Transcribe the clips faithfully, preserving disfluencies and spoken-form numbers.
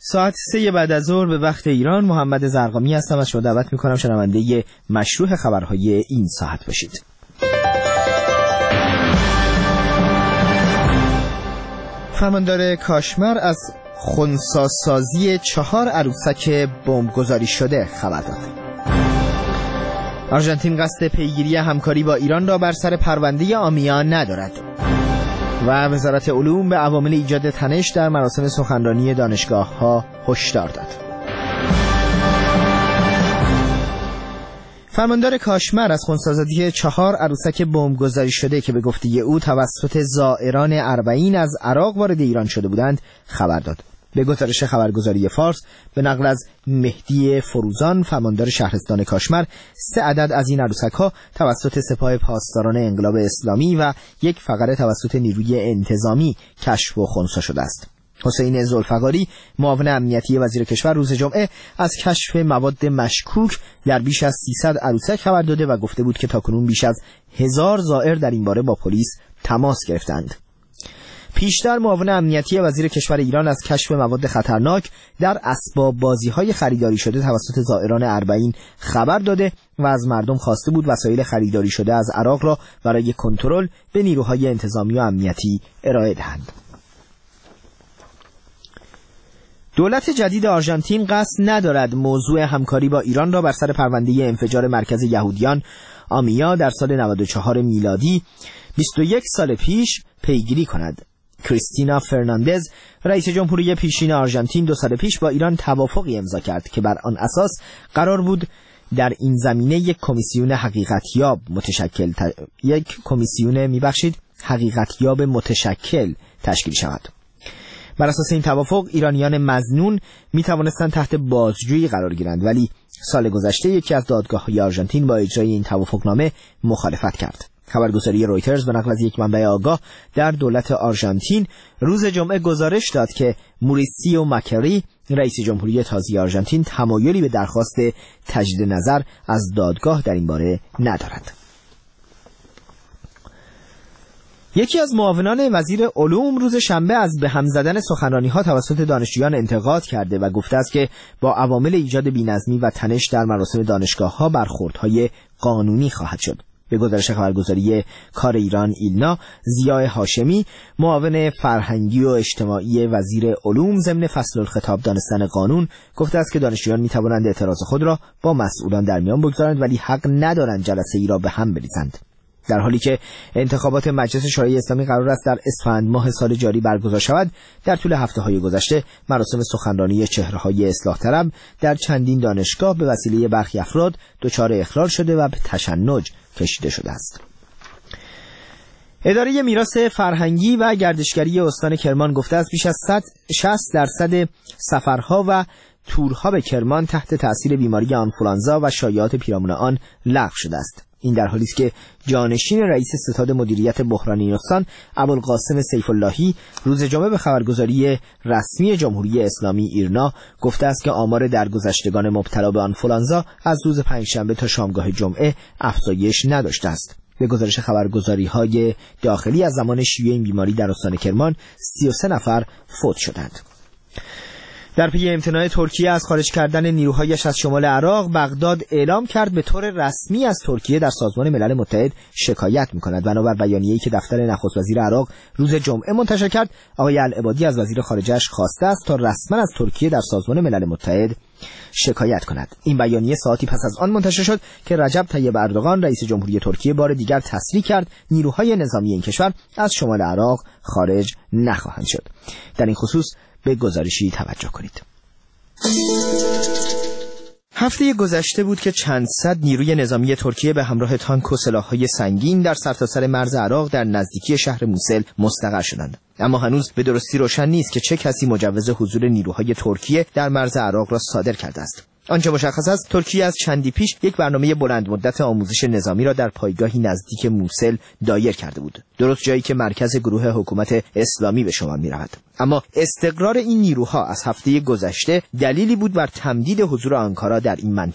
ساعت سه بعد از ظهر به وقت ایران. محمد زرقامی هستم. از شما دعوت میکنم شنونده مشروع خبرهای این ساعت باشید. فرماندار کاشمر از خنثی‌سازی چهار عروسک بمبگذاری شده خبر داد. آرژانتین قصد پیگیری همکاری با ایران را بر سر پرونده آمیا ندارد. و وزارت علوم به عوامل ایجاد تنش در مراسم سخنرانی دانشگاه‌ها هشدار داد. فرماندار کاشمر از خنثی‌سازی چهار عروسک بمبگذاری شده که به گفته او توسط زائران اربعین از عراق وارد ایران شده بودند خبر داد. به گزارش خبرگزاری فارس به نقل از مهدی فروزان، فرماندار شهرستان کاشمر، سه عدد از این عروسک‌ها توسط سپاه پاسداران انقلاب اسلامی و یک فقره توسط نیروی انتظامی کشف و خنثی شده است. حسین ذوالفقاری، معاون امنیتی وزیر کشور، روز جمعه از کشف مواد مشکوک در بیش از سیصد عروسک خبر داده و گفته بود که تاکنون بیش از هزار زائر در این باره با پلیس تماس گرفتند. پیشتر معاون امنیتی وزیر کشور ایران از کشف مواد خطرناک در اسباب بازی‌های خریداری شده توسط زائران اربعین خبر داده و از مردم خواسته بود وسایل خریداری شده از عراق را برای کنترل به نیروهای انتظامی و امنیتی ارائه دهند. دولت جدید آرژانتین قصد ندارد موضوع همکاری با ایران را بر سر پرونده انفجار مرکز یهودیان آمیا در سال نود و چهار میلادی بیست و یک سال پیش پیگیری کند. کریستینا فرناندز، رئیس جمهوری پیشین آرژانتین، دو سال پیش با ایران توافقی امضا کرد که بر آن اساس قرار بود در این زمینه یک کمیسیون حقیقتیاب متشکل ت... یک کمیسیون میبخشید حقیقتیاب متشکل تشکیل شود. بر اساس این توافق ایرانیان مظنون می توانستند تحت بازجویی قرار گیرند، ولی سال گذشته یکی از دادگاه‌های آرژانتین با اجرای این توافقنامه مخالفت کرد. خبرگزاری رویترز به نقل از یک منبع آگاه در دولت آرژانتین روز جمعه گزارش داد که موریسیو ماکری، رئیس جمهوری تازه آرژانتین، تمایلی به درخواست تجدید نظر از دادگاه در این باره ندارد. یکی از معاونان وزیر علوم روز شنبه از به هم زدن سخنرانی‌ها توسط دانشجویان انتقاد کرده و گفته است که با عوامل ایجاد بی‌نظمی و تنش در مراسم دانشگاه‌ها برخوردهای قانونی خواهد شد. به گزارش خبرگزاری کار ایران ایلنا، ضیاء هاشمی، معاون فرهنگی و اجتماعی وزیر علوم، ضمن فصل الخطاب دانستن قانون گفته است که دانشجویان می‌توانند اعتراض خود را با مسئولان در میان بگذارند ولی حق ندارند جلسه‌ای را به هم بریزند. در حالی که انتخابات مجلس شورای اسلامی قرار است در اسفند ماه سال جاری برگزار شود، در طول هفته‌های گذشته مراسم سخنرانی چهره‌های اصلاح طلب در چندین دانشگاه به وسیله برخی افراد دچار اخلال شده و به تشنج کشیده شده است. اداره میراث فرهنگی و گردشگری استان کرمان گفته است بیش از شصت درصد سفرها و تورها به کرمان تحت تأثیر بیماری آنفولانزا و شایعات پیرامون آن لغو شده است. این در حالی است که جانشین رئیس ستاد مدیریت بحرانی استان ابوالقاسم سیف اللهی روز جمعه به خبرگزاری رسمی جمهوری اسلامی ایرنا گفته است که آمار درگذشتگان مبتلا به آنفولانزا از روز پنجشنبه تا شامگاه جمعه افزایش نداشته است. به گزارش خبرگزاری‌های داخلی از زمان شیوع این بیماری در استان کرمان سی و سه نفر فوت شدند. در پی امتناع ترکیه از خارج کردن نیروهایش از شمال عراق، بغداد اعلام کرد به طور رسمی از ترکیه در سازمان ملل متحد شکایت می‌کند. بنابر بیانیه‌ای که دفتر نخست وزیر عراق روز جمعه منتشر کرد، آقای العبادی از وزیر خارجه‌اش خواسته است تا رسما از ترکیه در سازمان ملل متحد شکایت کند. این بیانیه ساعتی پس از آن منتشر شد که رجب طیب اردوغان رئیس جمهوری ترکیه بار دیگر تصریح کرد نیروهای نظامی این کشور از شمال عراق خارج نخواهند شد. در این خصوص به گزارشی توجه کنید. هفته گذشته بود که چند صد نیروی نظامی ترکیه به همراه تانک و سلاح‌های سنگین در سرتاسر مرز عراق در نزدیکی شهر موسل مستقر شدند. اما هنوز به درستی روشن نیست که چه کسی مجوز حضور نیروهای ترکیه در مرز عراق را صادر کرده است. آنچه مشخص است ترکیه از چندی پیش یک برنامه بلند مدت آموزش نظامی را در پایگاهی نزدیک موسل دایر کرده بود، درست جایی که مرکز گروه حکومت اسلامی به شمار می رود. اما استقرار این نیروها از هفته گذشته دلیلی بود بر تمدید حضور آنکارا در این منطقه.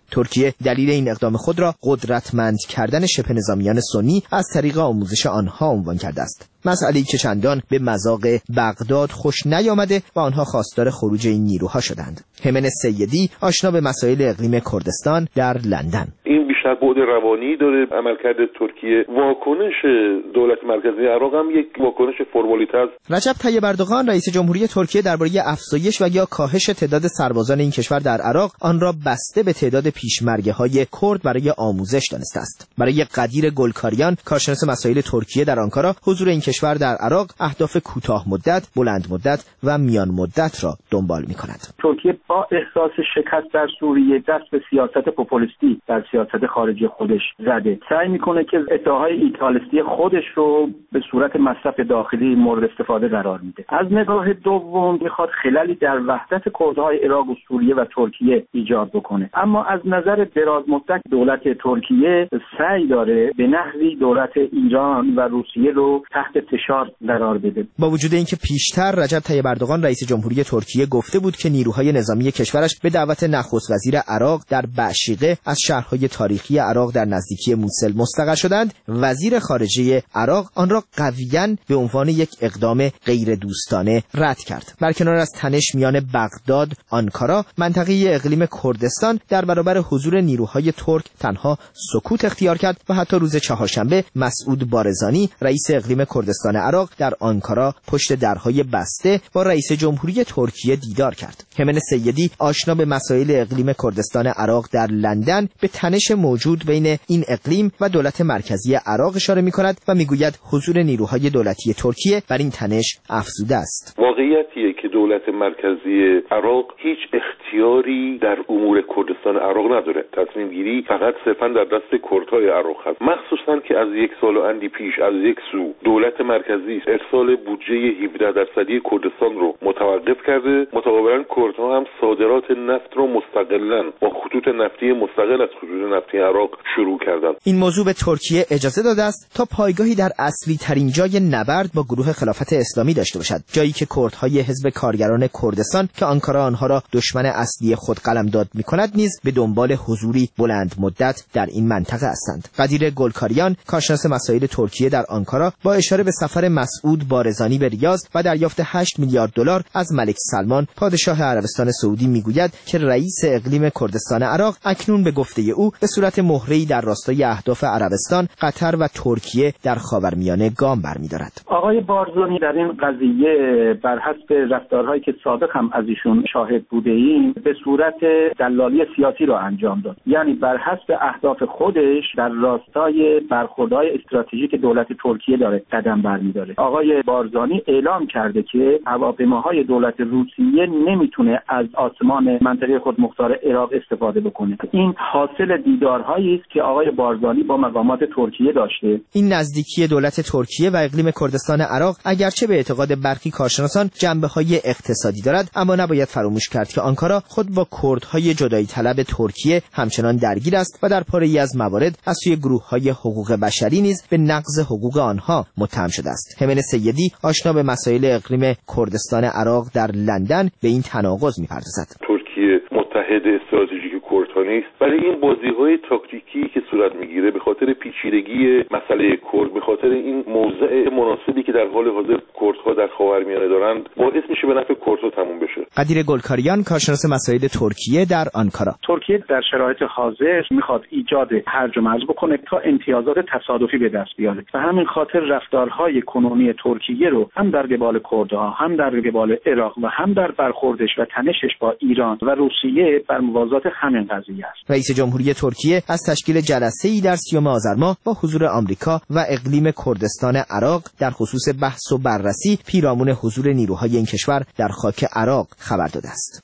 ترکیه دلیل این اقدام خود را قدرتمند کردن شبه نظامیان سنی از طریق آموزش آنها عنوان کرده است. مسئله‌ای که چندان به مذاق بغداد خوش نیامده و آنها خواستار خروج این نیروها شدند. همن سیدی آشنا به مسائل اقلیم کردستان در لندن: این بیشتر بعد روانی داره. عملکرد ترکیه، واکنش دولت مرکزی عراق هم یک واکنش فرمالیته است. رجب طیب اردوغان رئیس جمهوری ترکیه درباره افزایش و یا کاهش تعداد سربازان این کشور در عراق آن را بسته به تعداد پیشمرگه‌های کرد برای آموزش دانسته است. برای قدیر گلکاریان، کارشناس مسائل ترکیه در آنکارا، حضور این کشور در عراق اهداف کوتاه مدت، بلند مدت و میان مدت را دنبال می‌کند. ترکیه با احساس شکست در سوریه دست به سیاست پوپولیستی در سیاست خارجی خودش زده. سعی می‌کنه که ادعاهای ایتالیستی خودش رو به صورت مصرف داخلی مورد استفاده قرار میده. از نگاه دوم می‌خواد خللی در وحدت کردهای عراق و سوریه و ترکیه ایجاد بکنه. اما از نظر دراز مدت دولت ترکیه سعی داره به نحوی دولت ایران و روسیه رو تحت فشار قرار بده. با وجود اینکه پیشتر رجب طیب اردوغان رئیس جمهوری ترکیه گفته بود که نیروهای نظامی کشورش به دعوت نخست وزیر عراق در بشیقه از شهرهای تاریخی عراق در نزدیکی موسل مستقر شدند، وزیر خارجه عراق آن را قویاً به عنوان یک اقدام غیر دوستانه رد کرد. برکنار از تنش میان بغداد، آنکارا، منطقه اقلیم کردستان در برابر حضور نیروهای ترک تنها سکوت اختیار کرد و حتی روز چهارشنبه مسعود بارزانی رئیس اقلیم کردستان عراق در آنکارا پشت درهای بسته با رئیس جمهوری ترکیه دیدار کرد. همن سیدی آشنا به مسائل اقلیم کردستان عراق در لندن به تنش موجود بین این اقلیم و دولت مرکزی عراق اشاره می‌کند و می‌گوید حضور نیروهای دولتی ترکیه بر این تنش افزوده است. واقعیتیه که دولت مرکزی عراق هیچ اختیاری در امور کردستان عراق نداره. تصمیم گیری فقط صرفاً در دست کردهای عراق هست. مخصوصاً که از یک سال و اندی پیش از یک سو دولت مرکزی ارسال بودجه هفده درصدی کردستان رو متوقف کرده. متقابلاً کردها هم صادرات نفت رو مستقلاً با خطوط نفتی مستقل از خطوط نفتی عراق شروع کردن. این موضوع به ترکیه اجازه داده است تا پایگاهی در اصلی ترین جای نبرد با گروه خلافت اسلامی داشته باشد، جایی که کردهای حزب کارگران کردستان که آنکارا آنها را دشمن اصلی خود قلمداد می‌کند نیز به دنبال حضوری بلند مدت در این منطقه هستند. قدیر گلکاریان، کارشناس مسائل ترکیه در آنکارا، با اشاره به سفر مسعود بارزانی به ریاض و دریافت هشت میلیارد دلار از ملک سلمان پادشاه عربستان سعودی میگوید که رئیس اقلیم کردستان عراق اکنون به گفته او به صورت مهره‌ای در راستای اهداف عربستان، قطر و ترکیه در خاورمیانه گام برمی‌دارد. آقای بارزانی در این قضیه بر حسب رفتارهایی که سابق هم از ایشون شاهد بوده‌ایم به صورت دلالی سیاسی را انجام داد. یعنی بر حسب اهداف خودش در راستای برخوردهای استراتژیک دولت ترکیه داره قدم برمی‌داره. آقای بارزانی اعلام کرده که هواپیماهای دولت روسیه نمیتونه از آسمان منطقه خود مختار عراق استفاده بکنه. این حاصل دیدارهایی است که آقای بارزانی با مقامات ترکیه داشته. این نزدیکی دولت ترکیه و اقلیم کردستان عراق اگرچه به اعتقاد برخی کارشناسان جنبه‌های اقتصادی دارد، اما نباید فراموش کرد که آنکارا خود با کردهای جدایی طلب ترکیه همچنان درگیر است و در پاره‌ای از موارد از سوی گروه‌های حقوق بشری نیز به نقض حقوق آنها متهم شده است. همن سیدی آشنا به مسائل اقلیم کردستان عراق در لندن به این تناقض می‌پردازد. ترکیه متحد استراتژیک کردها نیست، ولی این بازی‌های تاکتیکی که صورت می‌گیره به خاطر پیچیدگی مسئله کرد، به خاطر این موضع مناسبی که در حال حاضر کردها در خاورمیانه دارند، باعث میشه به نفع کردها تموم بشه. قدیر گلکاریان، کارشناس مسائل ترکیه در آنکارا: ترکیه در شرایط حاضر میخواد ایجاد هرج و مرج بکنه تا امتیازات تصادفی به دست بیاره و همین خاطر رفتارهای کنونی ترکیه رو هم در قبال کردها، هم در قبال عراق و هم در برخوردش و تنشش با ایران و روسیه بر موازات همین قضیه است. رئیس جمهوری ترکیه از تشکیل جلسه‌ای در سیوم آذر ماه با حضور آمریکا و اقلیم کردستان عراق در خصوص بحث و بررسی پیرامون حضور نیروهای این کشور در خاک عراق خبر داده است.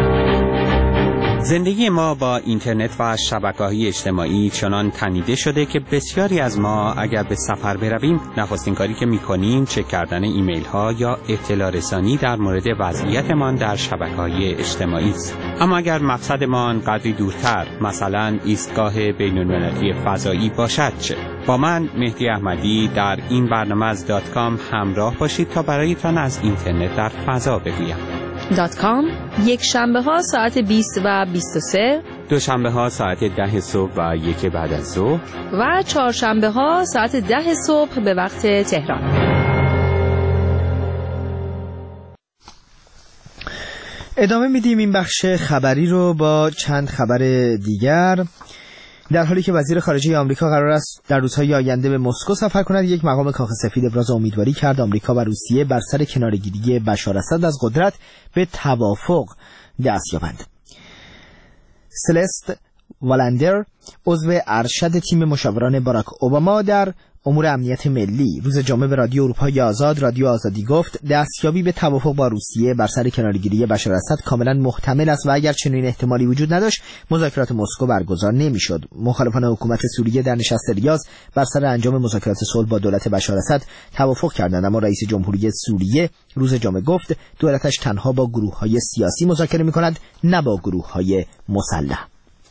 زندگی ما با اینترنت و شبکه‌های اجتماعی چنان تنیده شده که بسیاری از ما اگر به سفر برویم نخستین کاری که می‌کنیم چک کردن ایمیل‌ها یا اطلاع رسانی در مورد وضعیتمان در شبکه‌های اجتماعی است. اما اگر مقصدمان قدری دورتر، مثلا ایستگاه بین‌المللی فضایی باشد چه؟ با من مهدی احمدی در این برنامه از دات کام همراه باشید تا برایتان از اینترنت در فضا بگویم. دات کام یک شنبه ها ساعت بیست و بیست و سه دوشنبه ها ساعت ده صبح و یک بعد از ظهر و چهارشنبه ها ساعت ده صبح به وقت تهران. ادامه میدیم این بخش خبری رو با چند خبر دیگر. در حالی که وزیر خارجه آمریکا قرار است در روزهای آینده به مسکو سفر کند، یک مقام کاخ سفید ابراز امیدواری کرد آمریکا و روسیه بر سر کناره‌گیری بشار اسد از قدرت به توافق دست یابند. سلست والندر، عضو ارشد تیم مشاوران باراک اوباما در امور امنیت ملی، روز جمعه به رادیو اروپای آزاد رادیو آزادی گفت دستیابی به توافق با روسیه بر سر کناره‌گیری بشار اسد کاملا محتمل است و اگر چنین احتمالی وجود نداشت مذاکرات مسکو برگزار نمی‌شد. مخالفان حکومت سوریه در نشست ریاض بر سر انجام مذاکرات صلح با دولت بشار اسد توافق کردند، اما رئیس جمهوری سوریه روز جمعه گفت دولتش تنها با گروه‌های سیاسی مذاکره می‌کند، نه با گروه‌های مسلح.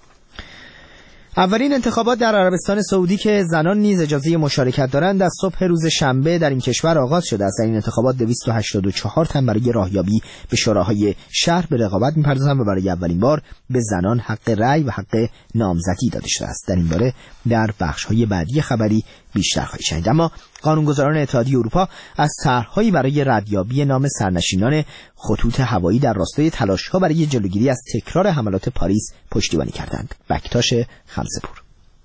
اولین انتخابات در عربستان سعودی که زنان نیز اجازه مشارکت دارند از صبح روز شنبه در این کشور آغاز شده است. در این انتخابات دویست و هشتاد و چهار تن برای راهیابی به شوراهای شهر به رقابت می‌پردازند و برای اولین بار به زنان حق رأی و حق نامزدی داده شده است. در این باره در بخش‌های بعدی خبری بیشتر خواهید شنید. اما قانونگذاران اتحادیه اروپا از طرح‌هایی برای ردیابی نام سرنشینان خطوط هوایی در راستای تلاش‌ها برای جلوگیری از تکرار حملات پاریس پشتیبانی کردند. بکتاش خمسه‌پور.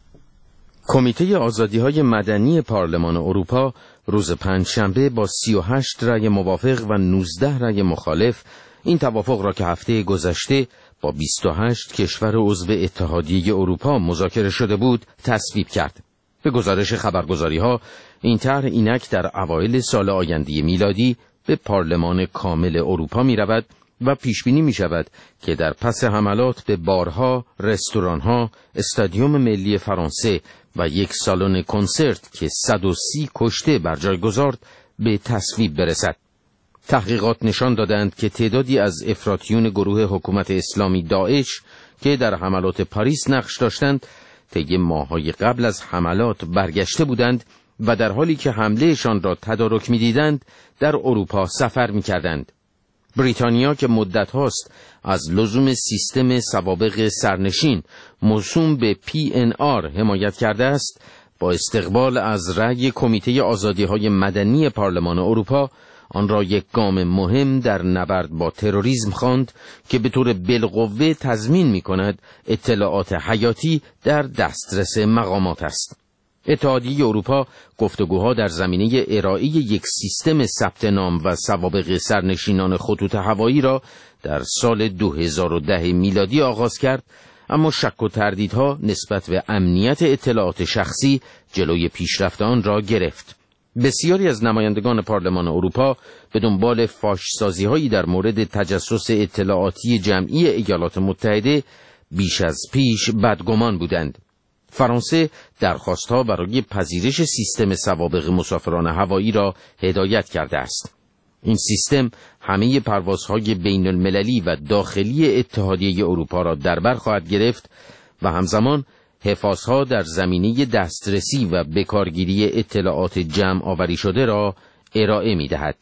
کمیته آزادی‌های مدنی پارلمان اروپا روز پنجشنبه با سی و هشت رأی موافق و نوزده رأی مخالف این توافق را که هفته گذشته با بیست و هشت کشور عضو اتحادیه اروپا مذاکره شده بود تصویب کرد. به گزارش خبرگزاری‌ها این طرح اینک در اوایل سال آینده میلادی به پارلمان کامل اروپا می‌رود و پیش بینی می‌شود که در پس حملات به بارها، رستوران‌ها، استادیوم ملی فرانسه و یک سالن کنسرت که صد و سی کشته بر جای گذارد به تصویب برسد. تحقیقات نشان دادند که تعدادی از افراطیون گروه حکومت اسلامی داعش که در حملات پاریس نقش داشتند طی ماه‌های قبل از حملات برگشته بودند و در حالی که حملهشان را تدارک می‌دیدند در اروپا سفر می‌کردند. بریتانیا که مدت هاست از لزوم سیستم سوابق سرنشین موسوم به پی ان آر حمایت کرده است، با استقبال از رأی کمیته آزادی‌های مدنی پارلمان اروپا آن را یک گام مهم در نبرد با تروریسم خواند که به طور بالقوه تضمین می‌کند اطلاعات حیاتی در دسترس مقامات است. اتحادیه اروپا گفتگوها در زمینه ارائه یک سیستم ثبت نام و سوابق سرنشینان خطوط هوایی را در سال دو هزار و ده میلادی آغاز کرد، اما شک و تردیدها نسبت به امنیت اطلاعات شخصی جلوی پیشرفت آن را گرفت. بسیاری از نمایندگان پارلمان اروپا به دنبال فاشسازی‌هایی در مورد تجسس اطلاعاتی جمعی ایالات متحده بیش از پیش بدگمان بودند. فرانسه درخواست‌ها برای پذیرش سیستم سوابق مسافران هوایی را هدایت کرده است. این سیستم همه پروازهای بین المللی و داخلی اتحادیه اروپا را در بر خواهد گرفت و همزمان حفاظها در زمینه دسترسی و بکارگیری اطلاعات جمع آوری شده را ارائه می دهد.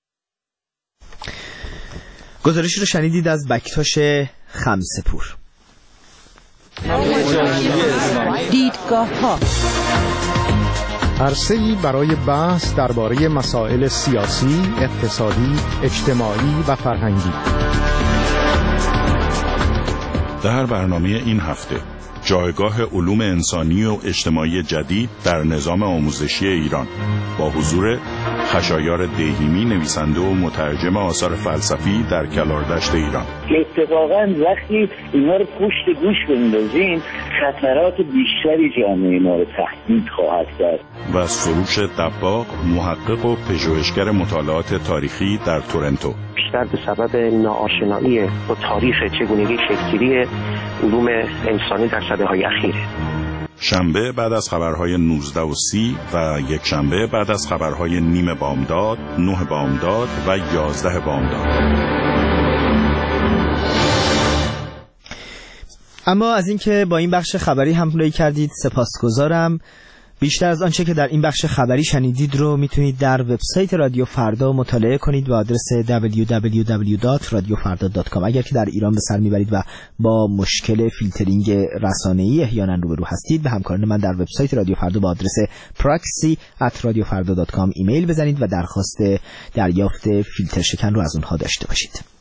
گزارشی رو شنیدید از بکتاش خمسه‌پور. دیدگاه ها عرصه‌ای برای بحث درباره مسائل سیاسی، اقتصادی، اجتماعی و فرهنگی. در برنامه این هفته جایگاه علوم انسانی و اجتماعی جدید در نظام آموزشی ایران با حضور خشایار دهیمی، نویسنده و مترجم آثار فلسفی در کلاردشت ایران. اتفاقاً وقتی اینا رو پشت گوش بندازیم خطرات بیشتری جامعه ما رو تهدید خواهد کرد. و سروش دباغ، محقق و پژوهشگر مطالعات تاریخی در تورنتو. بیشتر به سبب ناآشنایی با تاریخ چگونگی شکل‌گیری علوم انسانی در سده‌های اخیره. شنبه بعد از خبرهای نوزده و سی و یک شنبه بعد از خبرهای نیم بامداد، نه بامداد و یازده بامداد. اما از اینکه با این بخش خبری همراهی کردید سپاسگزارم بیشتر از آنچه که در این بخش خبری شنیدید رو میتونید در وبسایت رادیو فردا مطالعه کنید با آدرس دبلیو دبلیو دبلیو دات رادیو فردا دات کام. اگر که در ایران به سر میبرید و با مشکل فیلترینگ رسانه‌ای احیانا روبرو هستید، به همکاران من در وبسایت رادیو فردا با آدرس پراکسی ات رادیو فردا دات کام ایمیل بزنید و درخواست دریافت فیلتر شکن رو از اونها داشته باشید.